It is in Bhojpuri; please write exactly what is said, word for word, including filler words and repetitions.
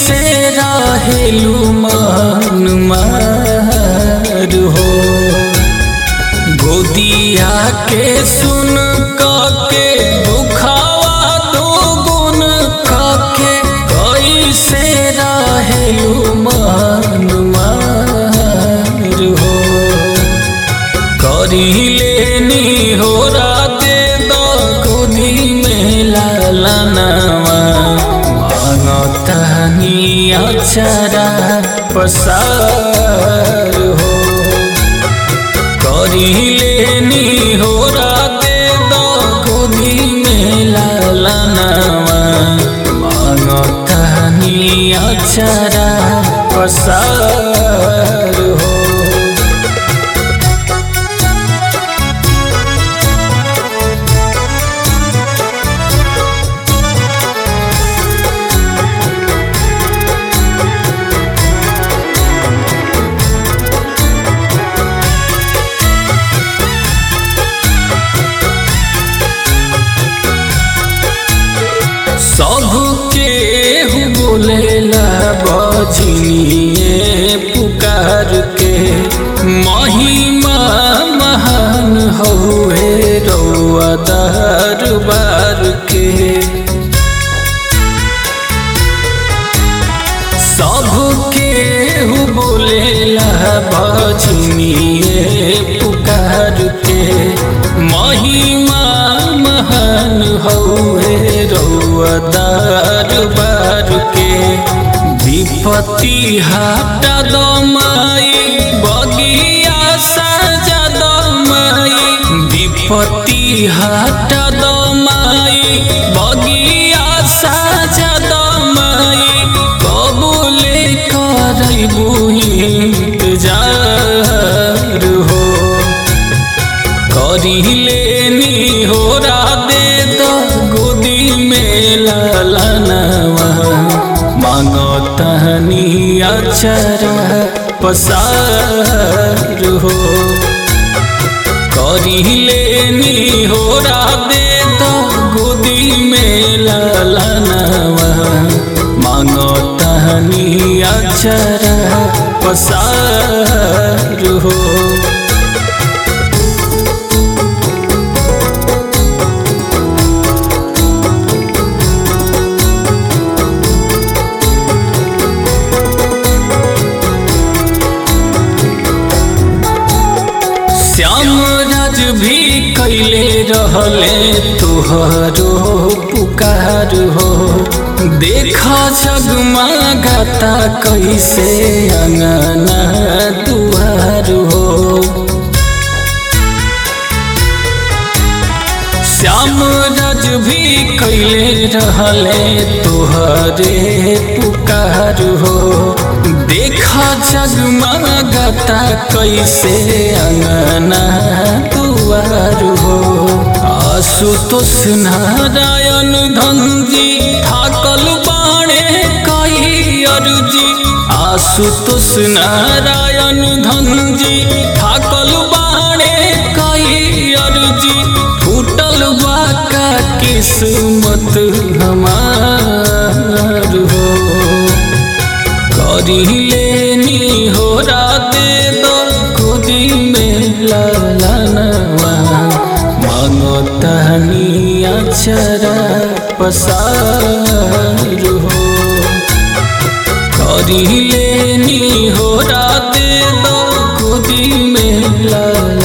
कैसे रहेलू मन मार हो। गोदिया के सुन के दुखावा दो गुण के कैसे रहेलू मन मार हो। करी लेनी हो राते दो गोदी में लालनवा मांगतानी अचरा पसार हो। करी लेनी हो राते दो गोदी में लालनवा मांगतानी अचरा पसार हो। सबके बोलेला बजनिए पुकार के महिमा महान हउए रउआ दरबार के। सबके बोलेला बजनिए पुकार के महिमा महान हउए रउआ दरबार के। विपत्ति हटा दो माई बगिया सजा दो माई। विपत्ति हटा दो माई बगिया सजा दो माई। कबूले करबू इंतजार हो। करी लेनी हो राते दो गोदी में लालनवा मांगतानी अचरा पसार हो। करी लेनी हो राते दो गोदी में लालनवा मांगतानी अचरा पसार हो। श्यामराज भी कैले रहले तुहरो पुकार हो। देखा जगमगाता कैसे अंगना दुआर हो। श्यामराज भी कैले रहले तुहरे पुकार हो। देखा जगमगाता कैसे अंगना दुआर हो। आशुतोष नारायण धनजी थाकल बाणे कई अर्जी। आशुतोष नारायण धनजी थाकल बाणे कई अर्जी। फूटल बाका किस्मत हमार हो। करी लेनी हो राते दो गोदी में लालनवा मांगतानी अचरा पसार हो। करी लेनी हो राते दो गोदी में लाल